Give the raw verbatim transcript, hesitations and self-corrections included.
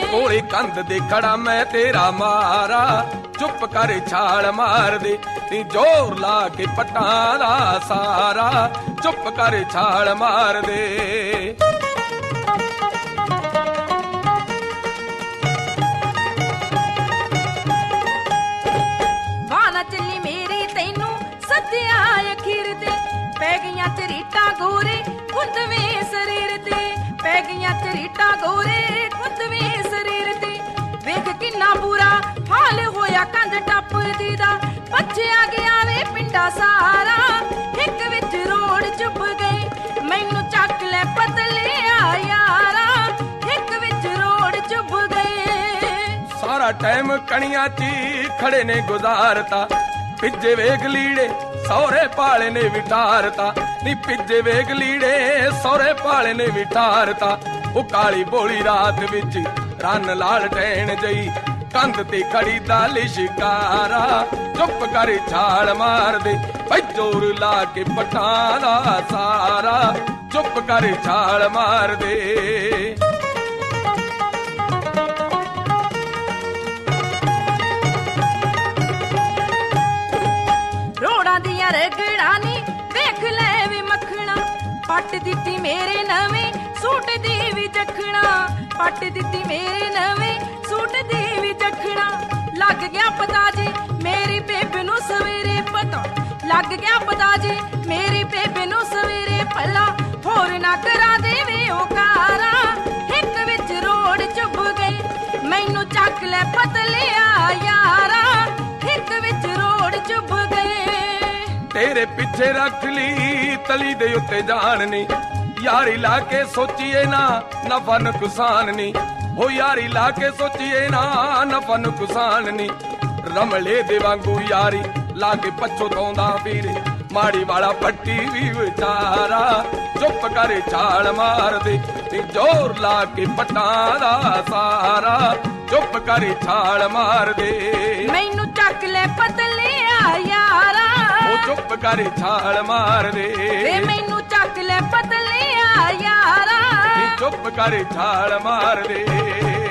ਕੋਲੇ ਕੰਧ ਦੇ ਖੜਾ ਮੈਂ ਤੇਰਾ ਮਾਰਾ, ਚੁੱਪ ਕਰ ਛਾਲ ਮਾਰ ਦੇ ਨੀ ਜ਼ੋਰ ਲਾ ਕੇ ਪੱਟਾਂ ਦਾ ਸਾਰਾ, ਚੁੱਪ ਕਰ ਛਾਲ ਮਾਰ ਦੇ। ਵਾਲਾ ਚੱਲੀ ਮੇਰੀ ਤੈਨੂੰ ਸੱਦਿਆ ਅਖੀਰ ਤੇ, ਪੈ ਗਈਆਂ ਝਰੀਟਾਂ ਗੋਰੇ ਕੁੰਦਵੇਂ ਸਰੀਰ ਤੇ, ਪੈ ਗਈਆਂ ਝਰੀਟਾਂ ਗੋਰੇ ਕੁੰਦਵੇਂ ਸਰੀਰ ਤੇ। ਵੇਖ ਕਿੰਨਾ ਬੁਰਾ ਹਾਲ ਹੋਇਆ ਕੰਧ ਟੱਪਦੀ ਦਾ, ਪੱਛਿਆ ਗਿਆ ਵੇ ਪਿੰਡਾ ਸਾਰਾ, ਇੱਕ ਵਿੱਚ ਰੋੜ ਚੁੱਪ ਗਏ ਮੈਨੂੰ ਚੱਕ ਲੈ ਪਤਲਿਆ ਯਾਰਾ, ਇੱਕ ਵਿੱਚ ਰੋੜ ਚੁੱਪ ਗਏ। ਸਾਰਾ ਟਾਈਮ ਕਣੀਆਂ ਚ ਖੜੇ ਨੇ ਗੁਜ਼ਾਰਤਾ, ਪਿੱਜੇ ਵੇਖ ਲੀੜੇ ਸਹੁਰੇ ਪਾਲੇ ਨੇ ਵਿਟਾਰਤਾ ਨੀ, ਪਿੱਜੇ ਵੇਖ ਲੀੜੇ ਸਹੁਰੇ ਪਾਲੇ ਨੇ ਵਿਟਾਰਤਾ। ਉਹ ਕਾਲੀ ਬੋਲੀ ਰਾਤ ਵਿੱਚ ਰੰਨ ਲਾਲ ਟੈਣ ਜਈ, ਕੰਧ ਤੇ ਖੜੀ ਦਾ ਲਿਸ਼ਕਾਰਾ, ਚੁੱਪ ਕਰ ਛਾਲ ਮਾਰ ਦੇ ਬਈ ਜ਼ੋਰ ਲਾ ਕੇ ਪੱਟਾਂ ਦਾ ਸਾਰਾ, ਚੁੱਪ ਕਰ ਛਾਲ ਮਾਰ ਦੇ। ਰੋੜਾਂ ਦੀਆਂ ਰਗੜਾਂ ਨੀ ਵੇਖ ਲੈ ਵੀ ਮੱਖਣਾ, ਪੱਟ ਦਿੱਤੀ ਮੇਰੇ ਨਵੇਂ ਸੂਟ ਦੀ ਵੀ ਜਖਣਾ, ਪੱਟ ਦਿੱਤੀ ਮੇਰੇ ਨਵੇਂ ਸੂਟ ਦੀ ਵੀ ਜਖਣਾ। ਲੱਗ ਗਿਆ ਪਤਾ ਜੀ ਮੇਰੀ ਬੇਬੇ ਨੂੰ ਸਵੇਰੇ ਪਤਾ, ਲੱਗ ਗਿਆ ਪਤਾ ਜੀ ਮੇਰੀ ਬੇਬੇ ਨੂੰ ਸਵੇਰੇ ਭਲਾ, ਹੋਰ ਨਾ ਕਰਾ ਦੇਵੇ ਉਹ ਕਾਰਾ, ਇੱਕ ਵਿੱਚ ਰੋੜ ਚੁੱਭ ਗਏ ਮੈਨੂੰ ਚੱਕ ਲੈ ਪਤਲਿਆ ਯਾਰਾ, ਇੱਕ ਵਿੱਚ ਰੋੜ ਚੁੱਭ ਗਏ। ਤੇਰੇ ਪਿੱਛੇ ਰੱਖ ਲਈ ਤਲੀ ਦੇ ਉੱਤੇ ਜਾਣ ਨੀ, ਯਾਰੀ ਲਾ ਕੇ ਸੋਚੀਏ ਨਾ ਨਫਾ ਨੁਕਸਾਨ ਨੀ, ਹੋ ਯਾਰੀ ਲਾ ਕੇ ਸੋਚੀਏ ਨਾ ਨਫਾ ਨੁਕਸਾਨ ਨੀ। ਰਮਲੇ ਦੇ ਵਾਂਗੂ ਯਾਰੀ ਲਾ ਕੇ ਪਛਤਾਉਂਦਾ ਵੀਰੇ, ਮਾੜੀ ਵਾਲਾ ਪੱਟੀ ਵੀ ਵਿਚਾਰਾ, ਚੁੱਪ ਕਰ ਛਾਲ ਮਾਰ ਦੇ ਨੀ ਜ਼ੋਰ ਲਾ ਕੇ ਪੱਟਾਂ ਦਾ ਸਾਰਾ, ਚੁੱਪ ਕਰ ਛਾਲ ਮਾਰ ਦੇ। ਮੈਨੂੰ ਚੱਕ ਲੈ ਪਤਲਿਆ ਯਾਰਾ, ਉਹ ਚੁੱਪ ਕਰ ਛਾਲ ਮਾਰ ਦੇ ਵੇ ਮੈਨੂੰ ਚੱਕ ਲੈ ਪਤਲਿਆ ਯਾਰਾ, ਚੁੱਪ ਕਰ ਛਾਲ ਮਾਰ ਦੇ।